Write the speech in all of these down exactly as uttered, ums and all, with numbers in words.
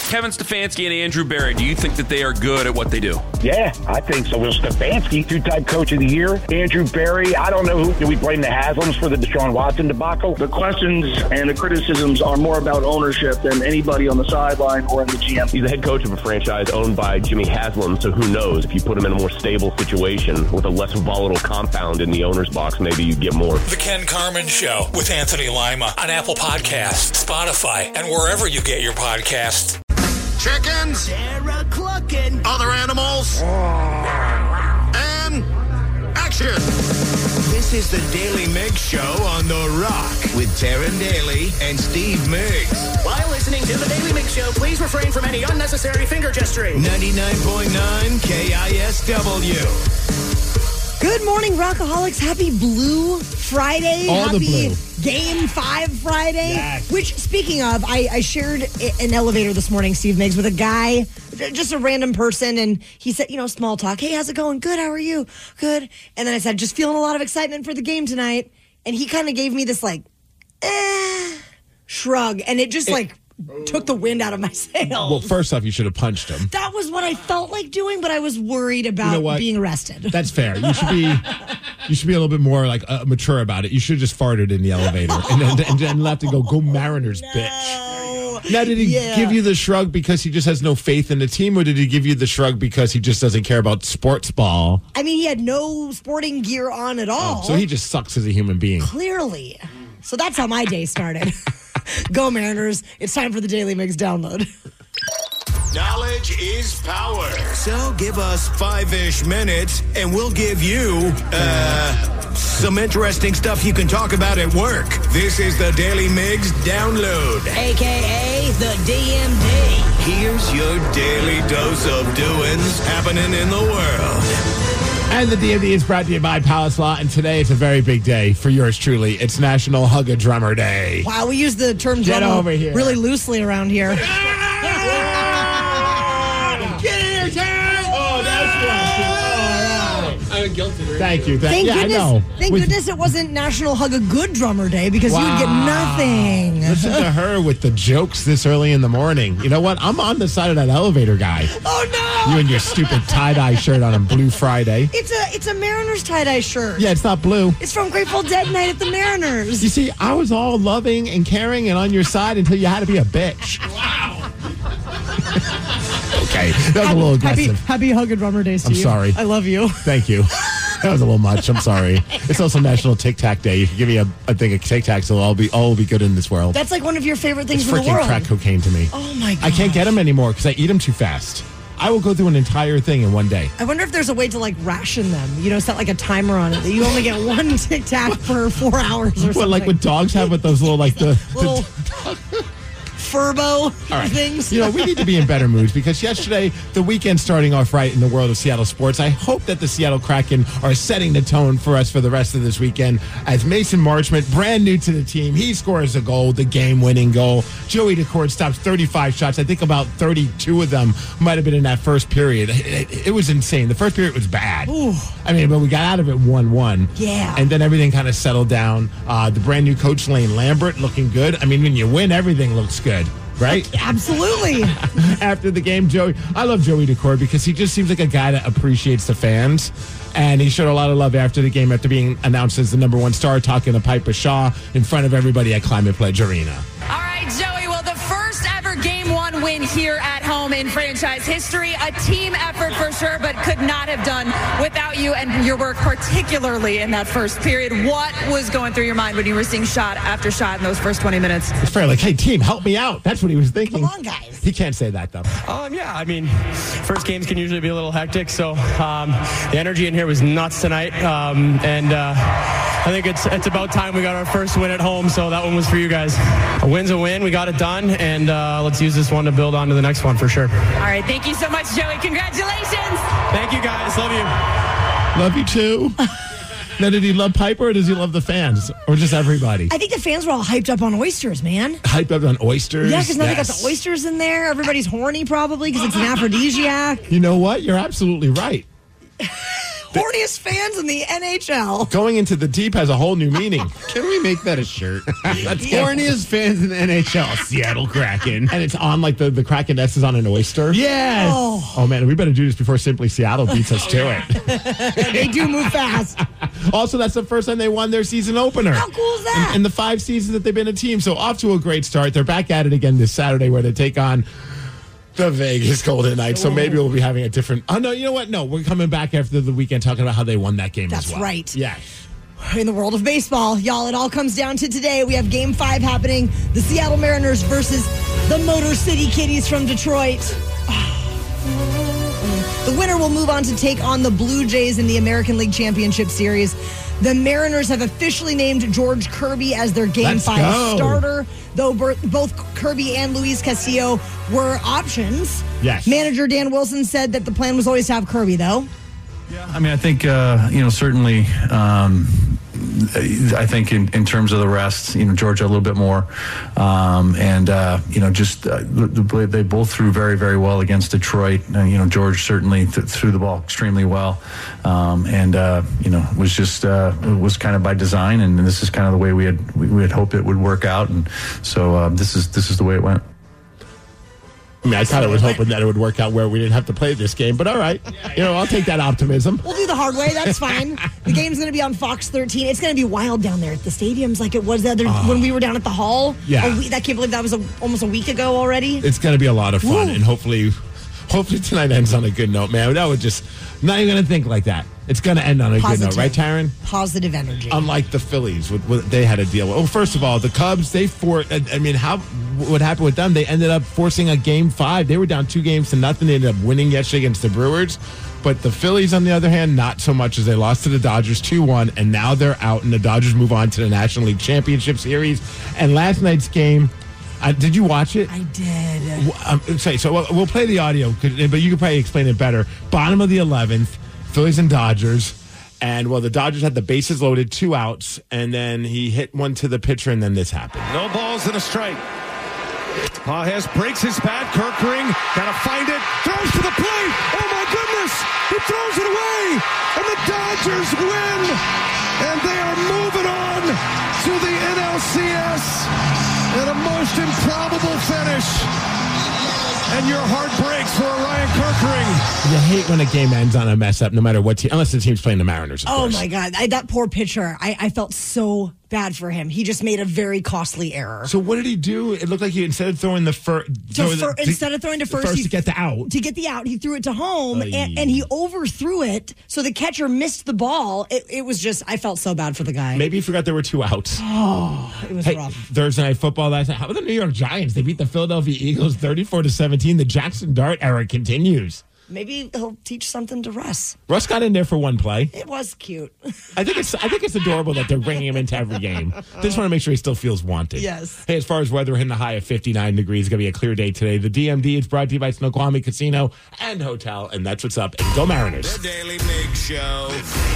Kevin Stefanski and Andrew Berry, do you think that they are good at what they do? Yeah, I think so. Well, Stefanski, two-time coach of the year. Andrew Berry, I don't know who. Do we blame the Haslams for the Deshaun Watson debacle? The questions and the criticisms are more about ownership than anybody on the sideline or in the G M. He's the head coach of a franchise owned by Jimmy Haslam, so who knows? If you put him in a more stable situation with a less volatile compound in the owner's box, maybe you get more. The Ken Carman Show with Anthony Lima on Apple Podcasts, Spotify, and wherever you get your podcasts. Chickens, Sarah clucking, other animals, and action. This is the Daily Mix Show on The Rock with Taryn Daly and Steve Mix. While listening to the Daily Mix Show, please refrain from any unnecessary finger gesturing. ninety-nine point nine K I S W. Good morning, Rockaholics. Happy Blue Friday. All Happy the blue. Game five Friday. Yes. Which, speaking of, I, I shared an elevator this morning, Steve Miggs, with a guy, just a random person, and he said, you know, small talk. Hey, how's it going? Good. How are you? Good. And then I said, just feeling a lot of excitement for the game tonight. And he kind of gave me this, like, eh, shrug. And it just, it, like, took the wind out of my sails. Well, first off, you should have punched him. That was what I felt like doing, but I was worried about you know being arrested. That's fair. You should be you should be a little bit more like uh, mature about it. You should have just farted in the elevator and then and then left and go, go Mariners, no. bitch. Now, did he yeah. give you the shrug because he just has no faith in the team, or did he give you the shrug because he just doesn't care about sports ball? I mean, he had no sporting gear on at all. Oh, so he just sucks as a human being. Clearly. So that's how my day started. Go Mariners. It's time for the Daily Mix download. Knowledge is power. So give us five-ish minutes, and we'll give you, uh, some interesting stuff you can talk about at work. This is the Daily Mix download. A K A the D M D. Here's your daily dose of doings happening in the world. And the D M D is brought to you by Palace Law, and today it's a very big day for yours truly. It's National Hug a Drummer Day. Wow, we use the term Get drummer over here. really loosely around here. Get in here, Terry! Oh, that's right. I'm guilty. Thank you. Thank, Thank yeah, goodness, I know. Thank With, goodness it wasn't National Hug a Good Drummer Day, because wow. you would get nothing. Listen to her with the jokes this early in the morning. You know what? I'm on the side of that elevator guy. Oh, no! You and your stupid tie-dye shirt on a Blue Friday. It's a it's a Mariners tie-dye shirt. Yeah, it's not blue. It's from Grateful Dead Night at the Mariners. You see, I was all loving and caring and on your side until you had to be a bitch. Wow. Okay, that was a little aggressive. Happy, happy Hug a Drummer Day, Steve. I'm sorry. I love you. Thank you. That was a little much. I'm sorry. It's also National Tic Tac Day. You can give me a, a thing of Tic Tacs, so I'll be all will be good in this world. That's like one of your favorite things it's in the freaking world. crack cocaine to me. Oh my god! I can't get them anymore because I eat them too fast. I will go through an entire thing in one day. I wonder if there's a way to like ration them. You know, set like a timer on it that you only get one Tic Tac for four hours or something. What, like what dogs have with those little like the little the, Furbo right. things. You know, we need to be in better moods because yesterday, the weekend starting off right in the world of Seattle sports. I hope that the Seattle Kraken are setting the tone for us for the rest of this weekend as Mason Marchment, brand new to the team, he scores a goal, the game-winning goal. Joey Daccord stops thirty-five shots. I think about thirty-two of them might have been in that first period. It, it, it was insane. The first period was bad. Ooh. I mean, but we got out of it one one. Yeah. And then everything kind of settled down. Uh, the brand new coach, Lane Lambert, looking good. I mean, when you win, everything looks good. Right? Absolutely. After the game, Joey, I love Joey Daccord because he just seems like a guy that appreciates the fans. And he showed a lot of love after the game, after being announced as the number one star, talking to Piper Shaw in front of everybody at Climate Pledge Arena. All right, Joey, well, the first ever game one win here at home in franchise history. A team effort for sure, but could not have done without you and your work, particularly in that first period. What was going through your mind when you were seeing shot after shot in those first twenty minutes? It's fair, like, hey, team, help me out. That's what he was thinking. Come on, guys. He can't say that, though. Um, yeah, I mean, first games can usually be a little hectic, so um, the energy in here was nuts tonight, um, and uh, I think it's it's about time we got our first win at home, so that one was for you guys. A win's a win. We got it done, and uh, let's use this one to build on to the next one for sure. All right, thank you so much, Joey. Congratulations. Thank you, guys. Love you. Love you, too. Now, did he love Piper, or does he love the fans, or just everybody? I think the fans were all hyped up on oysters, man. Hyped up on oysters? Yeah, because now yes. they got the oysters in there. Everybody's horny, probably, because it's an aphrodisiac. You know what? You're absolutely right. Horniest fans in the N H L. Going into the deep has a whole new meaning. Can we make that a shirt? That's Horniest fans in the N H L, Seattle Kraken. And it's on like the, the Kraken S is on an oyster. Yes. Oh. Oh, man, we better do this before Simply Seattle beats us to it. They do move fast. Also, that's the first time they won their season opener. How cool is that? In, in the five seasons that they've been a team. So off to a great start. They're back at it again this Saturday where they take on the Vegas Golden Knights. So maybe we'll be having a different... Oh, no, you know what? No, we're coming back after the weekend talking about how they won that game That's as well. right. Yeah. In the world of baseball, y'all, it all comes down to today. We have game five happening. The Seattle Mariners versus the Motor City Kitties from Detroit. The winner will move on to take on the Blue Jays in the American League Championship Series. The Mariners have officially named George Kirby as their Game Let's five go. starter, though both Kirby and Luis Castillo were options. Yes. Manager Dan Wilson said that the plan was always to have Kirby, though. Yeah, I mean, I think, uh, you know, certainly, um, I think in, in terms of the rest, you know, Georgia a little bit more. Um, and, uh, you know, just uh, the, they both threw very, very well against Detroit. Uh, you know, George certainly th- threw the ball extremely well. Um, and, uh, you know, was just, uh, it was kind of by design. And this is kind of the way we had, we, we had hoped it would work out. And so uh, this is, this is the way it went. I mean, I kind of was hoping that it would work out where we didn't have to play this game, but all right. You know, I'll take that optimism. We'll do the hard way. That's fine. The game's going to be on Fox thirteen. It's going to be wild down there at the stadiums like it was the other Oh. when we were down at the Hall. Yeah. A week, I can't believe that was a, almost a week ago already. It's going to be a lot of fun, Woo. and hopefully, hopefully tonight ends on a good note, man. That would just, not even going to think like that. It's going to end on a Positive. good note, right, Taryn? Positive energy. Unlike the Phillies, what, what they had to deal with. Well, first of all, the Cubs, they for I mean, how what happened with them? They ended up forcing a game five. They were down two games to nothing. They ended up winning yesterday against the Brewers. But the Phillies, on the other hand, not so much, as they lost to the Dodgers two one, and now they're out, and the Dodgers move on to the National League Championship Series. And last night's game, uh, did you watch it? I did. Um, say, so we'll, we'll play the audio, but you can probably explain it better. Bottom of the eleventh, Phillies and Dodgers. And, well, the Dodgers had the bases loaded, two outs, and then he hit one to the pitcher, and then this happened. No balls and a strike. Pages breaks his bat. Kerkering gotta find it. Throws to the plate. Oh, my goodness. He throws it away. And the Dodgers win. And they are moving on to the N L C S in a most improbable finish. And your heart breaks for Ryan Kerkering. You hate when a game ends on a mess up, no matter what team, unless the team's playing the Mariners, of Oh, course. my God. I, that poor pitcher, I, I felt so bad for him. He just made a very costly error. So what did he do? It looked like he, instead of throwing the first... So fir- instead of throwing to first, he, to get the out. To get the out, he threw it to home, Aye. and, and he overthrew it, so the catcher missed the ball. It, it was just, I felt so bad for the guy. Maybe he forgot there were two outs. Oh, it was Hey, rough. Thursday Night Football last night. How about the New York Giants? They beat the Philadelphia Eagles thirty-four to seventeen. The Jackson Dart era continues. Maybe he'll teach something to Russ. Russ got in there for one play. It was cute. I think it's I think it's adorable that they're bringing him into every game. They just want to make sure he still feels wanted. Yes. Hey, as far as weather, hitting the high of fifty-nine degrees. It's going to be a clear day today. The D M D is brought to you by Snoqualmie Casino and Hotel, and that's what's up. And go Mariners. The Daily Mix Show.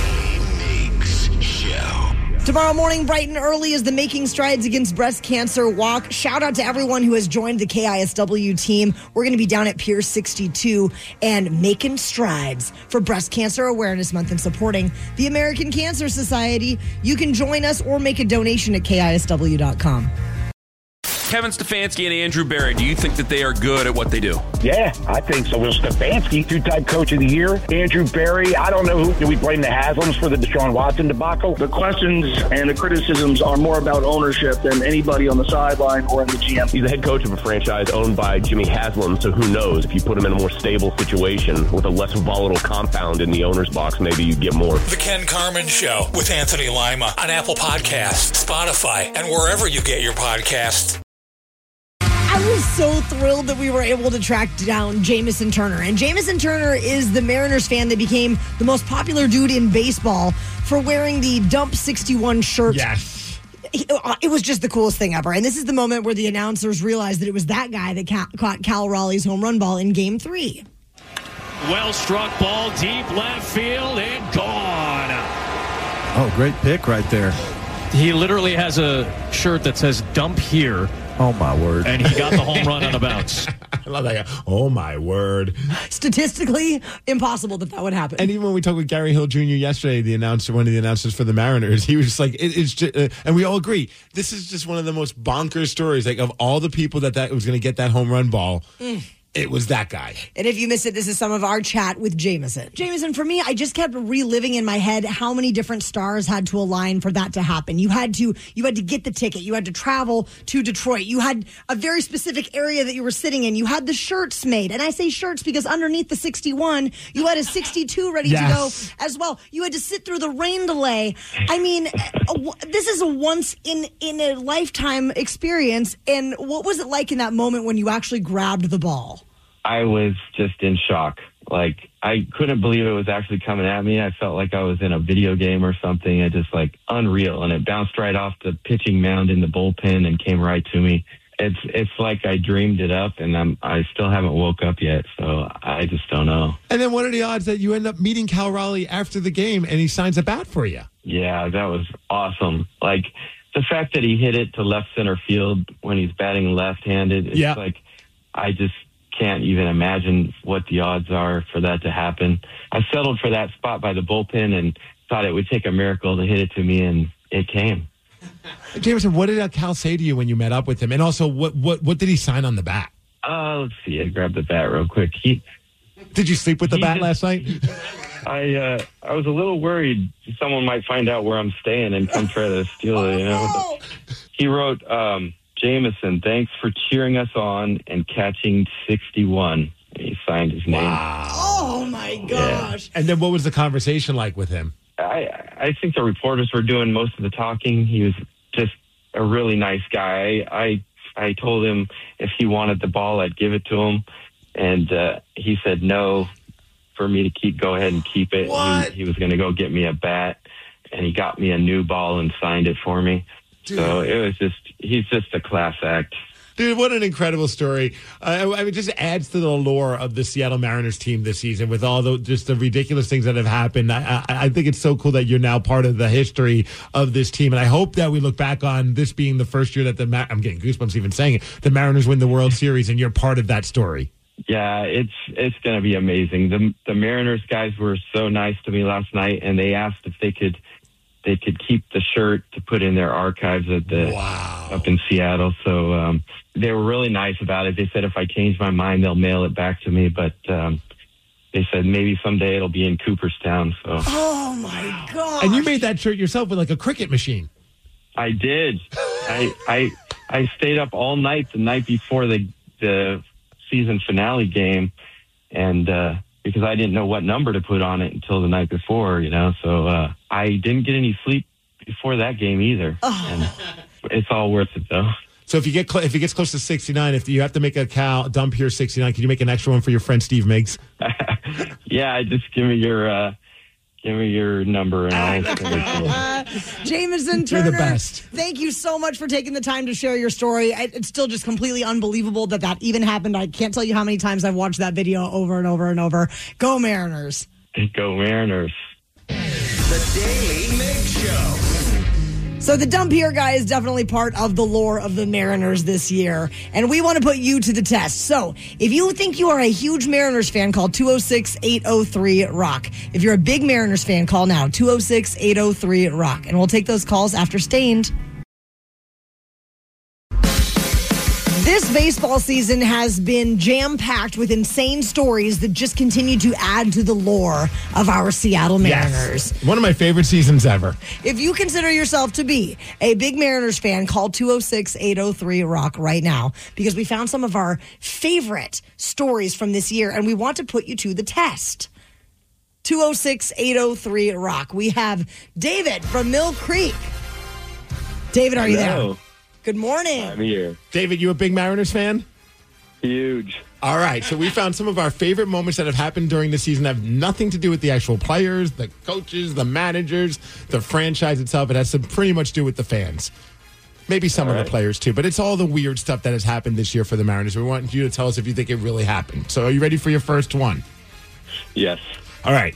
Tomorrow morning, bright and early, is the Making Strides Against Breast Cancer Walk. Shout out to everyone who has joined the K I S W team. We're going to be down at Pier sixty-two and making strides for Breast Cancer Awareness Month and supporting the American Cancer Society. You can join us or make a donation at K I S W dot com. Kevin Stefanski and Andrew Barry, do you think that they are good at what they do? Yeah, I think so. Will Stefanski, two-time coach of the year. Andrew Barry, I don't know who. Do we blame the Haslams for the Deshaun Watson debacle? The questions and the criticisms are more about ownership than anybody on the sideline or in the G M. He's the head coach of a franchise owned by Jimmy Haslam, so who knows? If you put him in a more stable situation with a less volatile compound in the owner's box, maybe you get more. The Ken Carmen Show with Anthony Lima on Apple Podcasts, Spotify, and wherever you get your podcasts. I was so thrilled that we were able to track down Jamison Turner. And Jamison Turner is the Mariners fan that became the most popular dude in baseball for wearing the Dump sixty-one shirt. Yes. It was just the coolest thing ever. And this is the moment where the announcers realized that it was that guy that ca- caught Cal Raleigh's home run ball in game three. Well struck ball deep left field and gone. Oh, great pick right there. He literally has a shirt that says dump here Oh, my word. And he got the home run on a bounce. I love that guy. Oh, my word. Statistically, impossible that that would happen. And even when we talked with Gary Hill Junior yesterday, the announcer, one of the announcers for the Mariners, he was just like, it, it's just, uh, and we all agree, this is just one of the most bonkers stories. Like, of all the people that, that was going to get that home run ball, mm. it was that guy. And if you missed it, this is some of our chat with Jameson. Jameson, for me, I just kept reliving in my head how many different stars had to align for that to happen. You had to you had to get the ticket. You had to travel to Detroit. You had a very specific area that you were sitting in. You had the shirts made. And I say shirts because underneath the sixty-one, you had a sixty-two ready yes. to go as well. You had to sit through the rain delay. I mean, this is a once in, in a lifetime experience. And what was it like in that moment when you actually grabbed the ball? I was just in shock. Like, I couldn't believe it was actually coming at me. I felt like I was in a video game or something. It just, like, unreal. And it bounced right off the pitching mound in the bullpen and came right to me. It's it's like I dreamed it up, and I'm, I still haven't woke up yet, so I just don't know. And then what are the odds that you end up meeting Cal Raleigh after the game and he signs a bat for you? Yeah, that was awesome. Like, the fact that he hit it to left center field when he's batting left-handed, it's yeah. like, I just can't even imagine what the odds are for that to happen. I settled for that spot by the bullpen and thought it would take a miracle to hit it to me, and it came. Jameson, what did Cal say to you when you met up with him? And also, what what, what did he sign on the bat? Uh, let's see. I grabbed the bat real quick. He, did you sleep with the bat just, last night? I uh, I was a little worried someone might find out where I'm staying and come try to steal it. You know, he wrote, um, Jameson, thanks for cheering us on and catching sixty-one. He signed his name. Wow. Oh, my gosh. Yeah. And then what was the conversation like with him? I, I think the reporters were doing most of the talking. He was just a really nice guy. I I told him if he wanted the ball, I'd give it to him. And uh, he said no, for me to keep, go ahead and keep it. What? He, he was going to go get me a bat, and he got me a new ball and signed it for me. Dude. So it was just, he's just a class act. Dude, what an incredible story. Uh, I mean, it just adds to the allure of the Seattle Mariners team this season with all the just the ridiculous things that have happened. I, I, I think it's so cool that you're now part of the history of this team. And I hope that we look back on this being the first year that the, Ma- I'm getting goosebumps even saying it, the Mariners win the World Series, and you're part of that story. Yeah, it's it's going to be amazing. The, the Mariners guys were so nice to me last night, and they asked if they could they could keep the shirt to put in their archives at the wow. up in Seattle. So um, they were really nice about it. They said if I change my mind, they'll mail it back to me. But um, they said maybe someday it'll be in Cooperstown. So. Oh my god! And you made that shirt yourself with like a cricket machine. I did. I I I stayed up all night the night before the the season finale game, and. Uh, because I didn't know what number to put on it until the night before, you know. So uh, I didn't get any sleep before that game either. Oh. And it's all worth it, though. So if you get cl- if it gets close to sixty-nine, if you have to make a Cal dump here sixty-nine, can you make an extra one for your friend Steve Miggs? Yeah, just give me your uh, give me your number and I'll send it to you. Uh, Jameson Turner, you're the best. Thank you so much for taking the time to share your story. I, it's still just completely unbelievable that that even happened. I can't tell you how many times I've watched that video over and over and over. Go Mariners. Go Mariners. The Daily Mix Show. So the dump here guy is definitely part of the lore of the Mariners this year, and we want to put you to the test. So if you think you are a huge Mariners fan, call two oh six, eight oh three, rock. If you're a big Mariners fan, call now, two oh six, eight oh three, rock. And we'll take those calls after Stained. This baseball season has been jam-packed with insane stories that just continue to add to the lore of our Seattle Mariners. Yes. One of my favorite seasons ever. If you consider yourself to be a big Mariners fan, call two oh six, eight oh three, rock right now, because we found some of our favorite stories from this year, and we want to put you to the test. two oh six, eight oh three, rock. We have David from Mill Creek. David, are you Hello. there? Good morning. I'm here. David, you a big Mariners fan? Huge. All right, so we found some of our favorite moments that have happened during the season that have nothing to do with the actual players, the coaches, the managers, the franchise itself. It has to pretty much do with the fans. Maybe some all of right. the players, too. But it's all the weird stuff that has happened this year for the Mariners. We want you to tell us if you think it really happened. So are you ready for your first one? Yes. All right.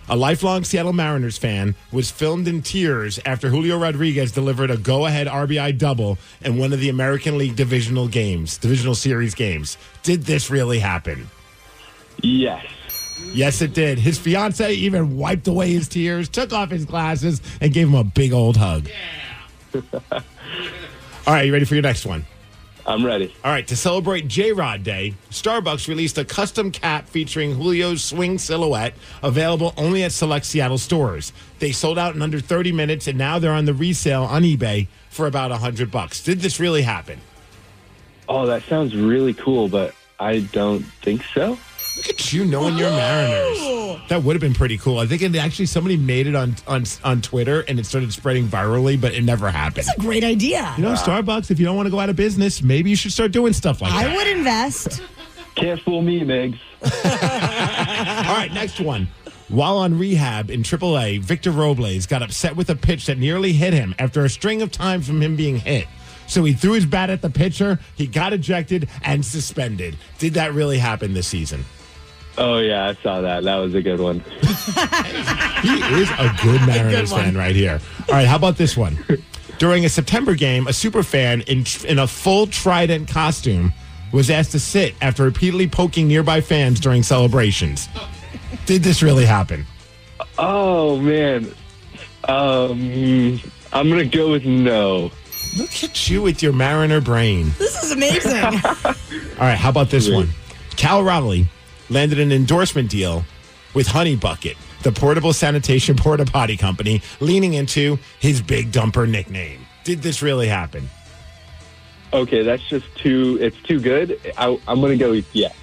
A lifelong Seattle Mariners fan was filmed in tears after Julio Rodriguez delivered a go-ahead R B I double in one of the American League divisional games, divisional series games. Did this really happen? Yes. Yes, it did. His fiance even wiped away his tears, took off his glasses, and gave him a big old hug. Yeah. All right, you ready for your next one? I'm ready. All right, to celebrate J-Rod Day, Starbucks released a custom cap featuring Julio's swing silhouette, available only at select Seattle stores. They sold out in under thirty minutes, and now they're on the resale on eBay for about one hundred bucks. Did this really happen? Oh, that sounds really cool, but I don't think so. Look at you knowing your Mariners. That would have been pretty cool. I think it actually somebody made it on, on on Twitter and it started spreading virally, but it never happened. That's a great idea. You know, Starbucks, if you don't want to go out of business, maybe you should start doing stuff like I that. I would invest. Can't fool me, Migs. All right, next one. While on rehab in triple A, Victor Robles got upset with a pitch that nearly hit him after a string of times from him being hit. So he threw his bat at the pitcher, he got ejected, and suspended. Did that really happen this season? Oh, yeah, I saw that. That was a good one. He is a good Mariners good fan right here. All right, how about this one? During a September game, a super fan in, in a full Trident costume was asked to sit after repeatedly poking nearby fans during celebrations. Did this really happen? Oh, man. Um, I'm going to go with no. Look at you with your Mariner brain. This is amazing. All right, how about this one? Cal Raleigh landed an endorsement deal with Honey Bucket, the portable sanitation porta potty company, leaning into his big dumper nickname. Did this really happen? Okay, that's just too, it's too good. I, I'm going to go with yes.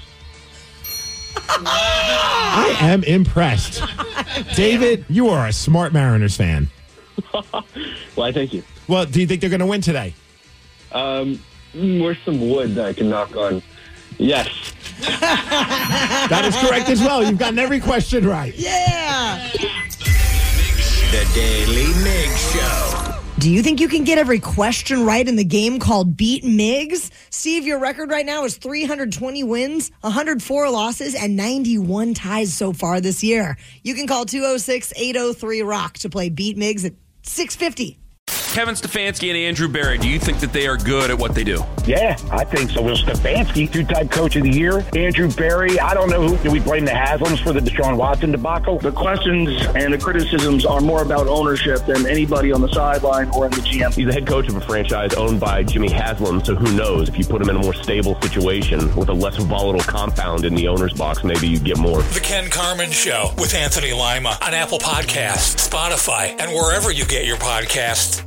I am impressed. David, you are a smart Mariners fan. Why, thank you. Well, do you think they're going to win today? Um, where's some wood that I can knock on? Yes. That is correct as well. You've gotten every question right. Yeah. The Daily Mig Show. Do you think you can get every question right in the game called Beat Migs? Steve, your record right now is three hundred twenty wins, one hundred four losses, and ninety-one ties so far this year. You can call two oh six, eight oh three, ROCK to play Beat Migs at six fifty. Kevin Stefanski and Andrew Barry, do you think that they are good at what they do? Yeah, I think so. Will Stefanski, two-time coach of the year. Andrew Barry, I don't know who. Do we blame the Haslams for the Deshaun Watson debacle? The questions and the criticisms are more about ownership than anybody on the sideline or in the G M. He's the head coach of a franchise owned by Jimmy Haslam, so who knows? If you put him in a more stable situation with a less volatile compound in the owner's box, maybe you get more. The Ken Carman Show with Anthony Lima on Apple Podcasts, Spotify, and wherever you get your podcasts.